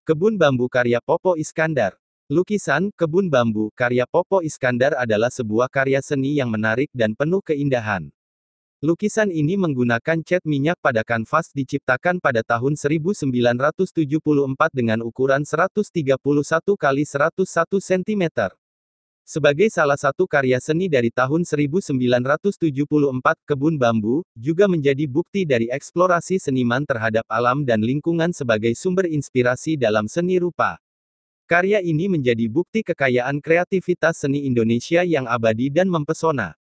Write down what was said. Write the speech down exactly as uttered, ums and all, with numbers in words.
Kebun Bambu karya Popo Iskandar. Lukisan Kebun Bambu karya Popo Iskandar adalah sebuah karya seni yang menarik dan penuh keindahan. Lukisan ini menggunakan cat minyak pada kanvas diciptakan pada tahun seribu sembilan ratus tujuh puluh empat dengan ukuran seratus tiga puluh satu kali seratus satu sentimeter. Sebagai salah satu karya seni dari tahun seribu sembilan ratus tujuh puluh empat, Kebun Bambu juga menjadi bukti dari eksplorasi seniman terhadap alam dan lingkungan sebagai sumber inspirasi dalam seni rupa. Karya ini menjadi bukti kekayaan kreativitas seni Indonesia yang abadi dan mempesona.